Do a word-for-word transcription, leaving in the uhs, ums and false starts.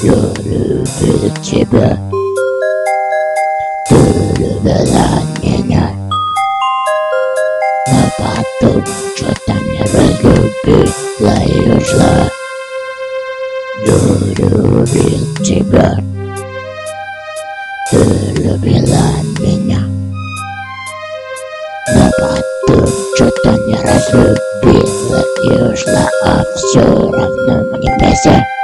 Я любил тебя, ты любила меня, но потом что-то не разлюбила и ушла. Я любил тебя, ты любила меня, но потом что-то не разлюбила и ушла, а все равно мы не вместе.